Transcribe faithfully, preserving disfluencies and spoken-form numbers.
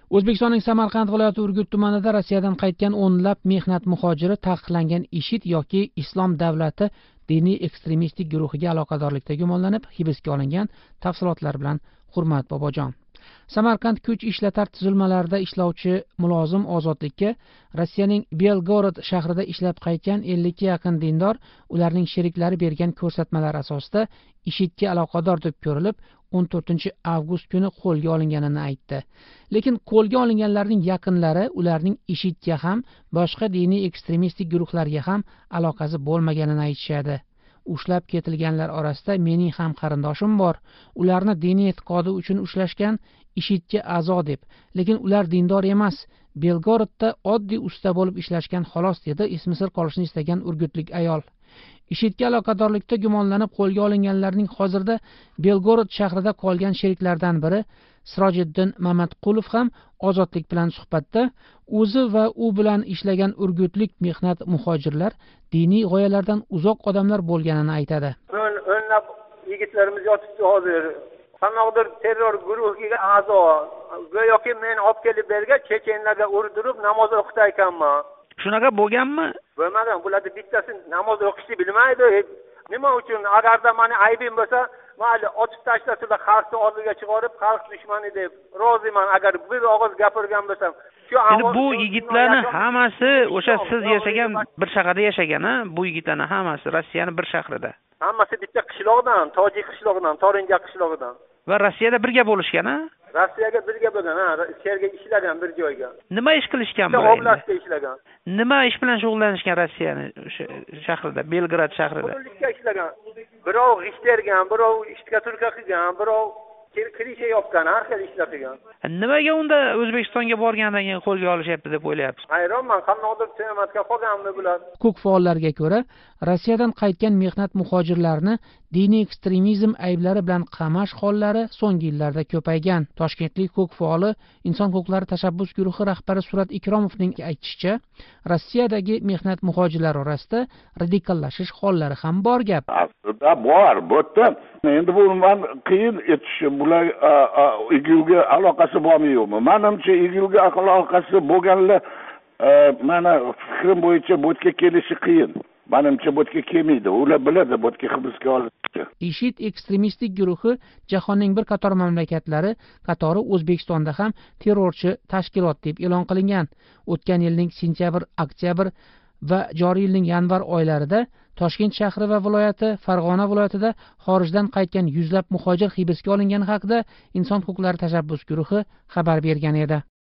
O'zbekistonning Samarqand viloyati Urgut tumanida Rossiyadan qaytgan o'nlab mehnat muhojiri taqiqlangan IShID yoki Islom davlati diniy ekstremistik guruhiga aloqadorlikda gumonlanib hibsga olingan. Tafsilotlar bilan Hurmat Bobojon. Samarqand kuch ishlatar tuzilmalarida ishlovchi mulozim Ozodlikka Rossiyaning Belgorod shahrida ishlab qaytgan ellikka yaqin dindor ularning sheriklari bergan ko'rsatmalar asosida IShIDga aloqador deb ko'rilib, o'n to'rtinchi avgust kuni qo'lga olinganini aytdi. Lekin qo'lga olinganlarning yaqinlari ularning IShIDga ham, boshqa diniy ekstremistik guruhlarga ham aloqasi bo'lmaganini aytishadi. Ushlab ketilganlar orasida mening ham qarindoshim bor. Ularni diniy e'tiqodi uchun ushlashgan, IShIDga a'zo deb, lekin ular dindor emas. Belgorodda oddiy usta bo'lib ishlashgan xolos, dedi ismi sir qolishni istagan urgutlik ayol. IShIDga aloqadorlikda gumonlanib qo'lga olinganlarning hozirda Belgorod shahrida qolgan sheriklaridan biri Sirojiddin Mamatqulov ham Ozodlik bilan suhbatda o'zi va u bilan ishlagan urgutlik mehnat muhojirlar diniy g'oyalardan uzoq odamlar bo'lganini aytadi. O'nlab yigitlarimiz yotibdi hozir. Qanaqadir terror guruhiga a'zo. Go'yoki men olib kelib bergan chechenlarga urdirib namoz o'qitaykanman. Shunaqa bo'lganmi? Bo'lmagan. Bularda bittasi namoz o'qishni bilmaydi. Nima uchun? Agarda meni aybim bo'lsa, mayli otib tashlashlar, xalqni oldiga chiqarib, xalq dushmani deb roziman. Agar bir og'iz gapirgan bo'lsam, shu endi bu yigitlarning hammasi o'sha siz yashagan bir shaharda yashagan-a? Bu yigitlarning hammasi Rossiyaning bir shahrida. Hammasi bitta qishloqdan, tojik qishlog'idan, Torinja qishlog'idan. Va Rossiyada birga bo'lishgan-a? Rossiyaga birga bo'lgan, ha, yerga ishlagan bir joyga. Nima ish qilishgan bular? Oblastda ishlagan. Nima ish bilan shug'ullanishgan Rossiyaning o'sha shahrida, Belgrad shahrida? Qurilishga ishlagan. Birov g'isht tergan, birov ishga turka qilgan, birov kirisha yopgan, har xil ishlar qilgan. Nimaga unda O'zbekistonga borgandan keyin qo'lga olishyapti deb o'ylayapsiz? Hayronman, qanaqadir tematga qolganmi bular? Huquq faollarga ko'ra, Rossiyadan qaytgan mehnat muhojirlarni diniy ekstremizm ayblari bilan qamash hollari so'nggi yillarda ko'paygan. Toshkentlik huquq faoli Inson huquqlari tashabbus guruhi rahbari Surat Ikromovning aytishicha, Rossiyadagi mehnat muhojirlar orasida radikallashish hollari ham bor gap. Aslida bor, bo'tdan. Endi bu men qiyin etishi, bular igilga aloqasi bormi yo'qmi? Menimcha igilga aloqasi bo'lganlar mana fikrim bo'yicha bo'tga kelishi qiyin. Menimcha bo'tga kelmaydi. Ular biladi bo'tga hibsga olinishi. IShID ekstremistik guruhi jahonning bir qator mamlakatlari qatori O'zbekistonda ham terrorchi tashkilot deb e'lon qilingan. O'tgan yilning sentyabr, oktyabr va joriy yilning yanvar oylarida Toshkent shahri va viloyati, Farg'ona viloyatida xorijdan qaytgan yuzlab muhojir hibsga olingani haqida Inson huquqlari tashabbus guruhi xabar bergan edi.